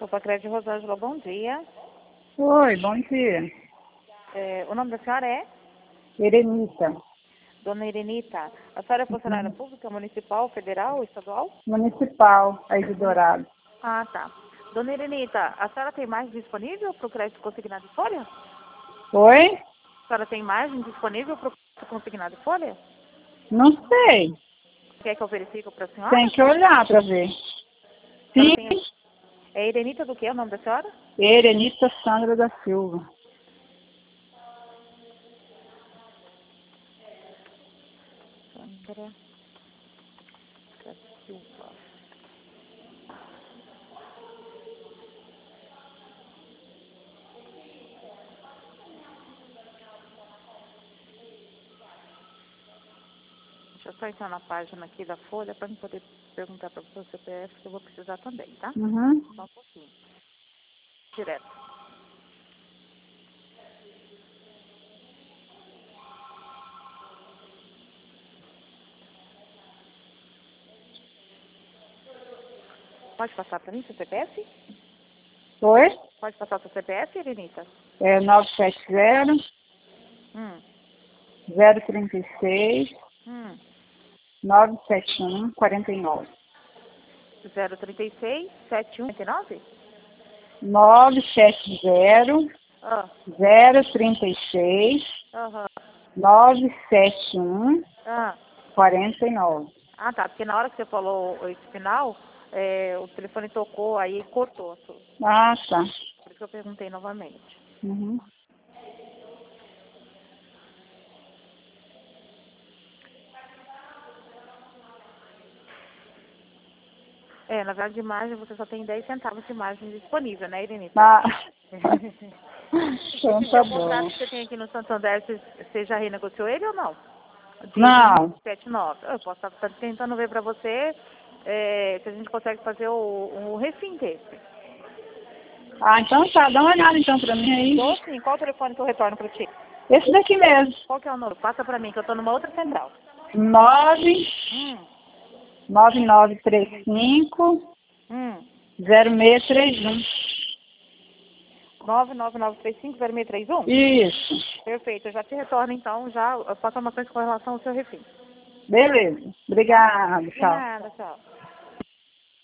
Sopacred Rosângela, bom dia. Oi, bom dia. O nome da senhora é? Erenita, Dona Irenita. A senhora é funcionária pública, municipal, federal, estadual? municipal, aí de Dourado. Ah, tá. Dona Irenita, a senhora tem margem disponível para o crédito consignado em folha? Oi? A senhora tem margem disponível para o crédito consignado em folha? Não sei. Quer que eu verifique para a senhora? Tem que olhar para ver. A senhora Sim, tem... É Irenita do que o nome da senhora? Erenita Sandra da Silva. Sandra da Silva. Deixa eu só entrar na página aqui da Folha para poder perguntar para o seu CPF, que eu vou precisar também, tá? Uhum. Só um pouquinho. Direto. Pode passar para mim seu CPF? Oi? Pode passar o seu CPF, Irenita? É 970 Hum. 036 Hum. 971 49. 036 7189? 970 Ah. 036 Aham. 971 Ah. 49. Ah, tá. Porque na hora que você falou esse final, o telefone tocou, aí cortou. Ah, tá. Por isso que eu perguntei novamente. Uhum. Na verdade, de margem você só tem 10 centavos de margem disponível, né, Irenita? Ah, Esse então tá seu bom. contrato que você tem aqui no Santander, você já renegociou ele ou não? De Não. 79. Eu posso estar tentando ver para você se a gente consegue fazer o refim desse. Ah, então tá. Dá uma olhada então pra mim aí. Dou sim. Qual o telefone que eu retorno para ti? Esse daqui mesmo. Qual que é o número? Passa para mim, que eu estou numa outra central. 99935 0631. 999350631? Isso. Perfeito. Eu já te retorno, então, já passo uma coisa com relação ao seu refim. Beleza. Obrigada. De Tchau. nada, tchau.